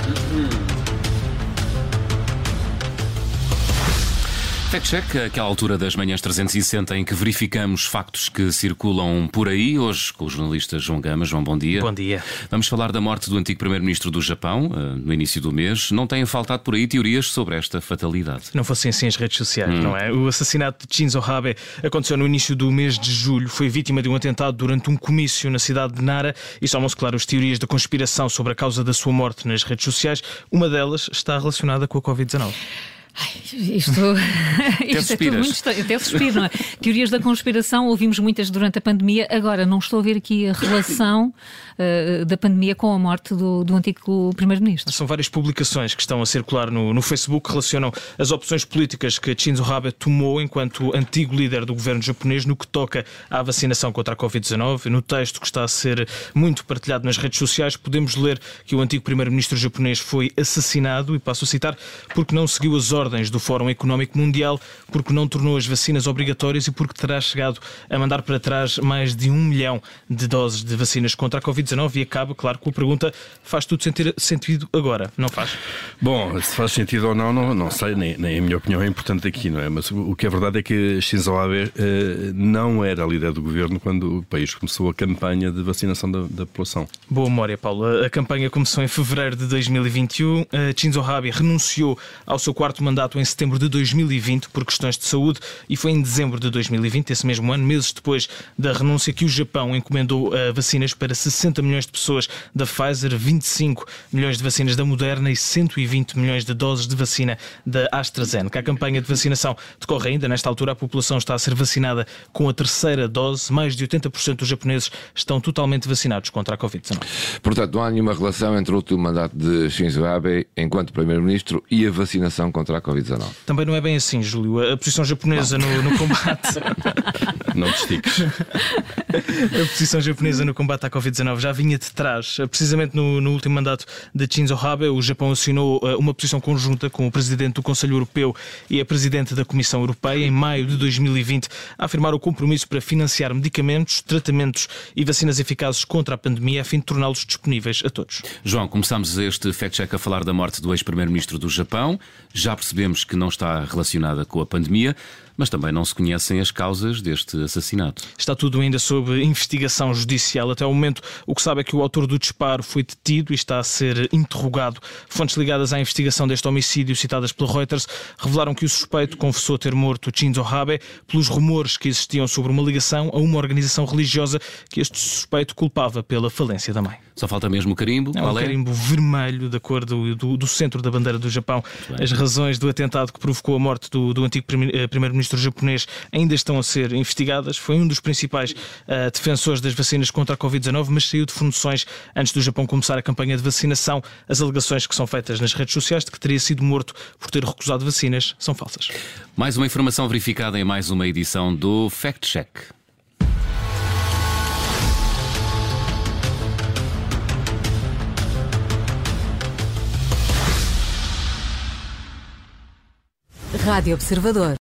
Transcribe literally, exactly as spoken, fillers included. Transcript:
Fact-check, aquela altura das manhãs trezentos e sessenta em que verificamos factos que circulam por aí. Hoje com o jornalista João Gama. João, bom dia. Bom dia. Vamos falar da morte do antigo primeiro-ministro do Japão, no início do mês. Não têm faltado por aí teorias sobre esta fatalidade. Não fossem assim as redes sociais, hum. não é? O assassinato de Shinzo Abe aconteceu no início do mês de julho. Foi vítima de um atentado durante um comício na cidade de Nara e somam-se, claro, as teorias da conspiração sobre a causa da sua morte nas redes sociais. Uma delas está relacionada com a covid dezenove. Ai, isto, isto é tudo muito estranho. Até suspiro, não é? Teorias da conspiração, ouvimos muitas durante a pandemia. Agora, não estou a ver aqui a relação uh, da pandemia com a morte do, do antigo primeiro-ministro. São várias publicações que estão a circular no, no Facebook que relacionam as opções políticas que Shinzo Abe tomou enquanto antigo líder do governo japonês no que toca à vacinação contra a covid dezenove. No texto que está a ser muito partilhado nas redes sociais, podemos ler que o antigo primeiro-ministro japonês foi assassinado, e passo a citar, porque não seguiu as ordens do Fórum Económico Mundial, porque não tornou as vacinas obrigatórias e porque terá chegado a mandar para trás mais de um milhão de doses de vacinas contra a covid dezenove. E acaba, claro, com a pergunta: faz tudo sentir, sentido agora, não faz? Bom, se faz sentido ou não, não, não sei, nem, nem a minha opinião é importante aqui, não é? Mas o, o que é verdade é que Shinzo Abe eh, não era líder do governo quando o país começou a campanha de vacinação da, da população. Boa memória, Paulo. A campanha começou em fevereiro de dois mil e vinte e um. Shinzo Abe renunciou ao seu quarto mandato em setembro de dois mil e vinte por questões de saúde, e foi em dezembro de dois mil e vinte, esse mesmo ano, meses depois da renúncia, que o Japão encomendou uh, vacinas para sessenta milhões de pessoas da Pfizer, vinte e cinco milhões de vacinas da Moderna e cento e vinte milhões de doses de vacina da AstraZeneca. A campanha de vacinação decorre ainda. Nesta altura, a população está a ser vacinada com a terceira dose. Mais de oitenta por cento dos japoneses estão totalmente vacinados contra a covid dezenove. Portanto, não há nenhuma relação entre o último mandato de Shinzo Abe enquanto primeiro-ministro e a vacinação contra a covid dezenove. Também não é bem assim, Júlio. A posição japonesa no, no combate... Não te estiques. A posição japonesa no combate à covid dezenove já vinha de trás. Precisamente no, no último mandato de Shinzo Abe, o Japão assinou uma posição conjunta com o Presidente do Conselho Europeu e a Presidente da Comissão Europeia em maio de dois mil e vinte, a afirmar o compromisso para financiar medicamentos, tratamentos e vacinas eficazes contra a pandemia, a fim de torná-los disponíveis a todos. João, começamos este fact-check a falar da morte do ex-primeiro-ministro do Japão. Já percebemos que não está relacionada com a pandemia, mas também não se conhecem as causas deste assassinato. Está tudo ainda sob investigação judicial. Até o momento, o que sabe é que o autor do disparo foi detido e está a ser interrogado. Fontes ligadas à investigação deste homicídio, citadas pela Reuters, revelaram que o suspeito confessou ter morto Shinzo Abe pelos rumores que existiam sobre uma ligação a uma organização religiosa que este suspeito culpava pela falência da mãe. Só falta mesmo o carimbo. É um Qual é? carimbo vermelho, da cor do, do, do centro da bandeira do Japão. As razões do atentado que provocou a morte do, do antigo primeiro-ministro japonês ainda estão a ser investigadas. Foi um dos principais uh, defensores das vacinas contra a covid dezenove, mas saiu de formações antes do Japão começar a campanha de vacinação. As alegações que são feitas nas redes sociais de que teria sido morto por ter recusado vacinas são falsas. Mais uma informação verificada em mais uma edição do Fact Check. Rádio Observador.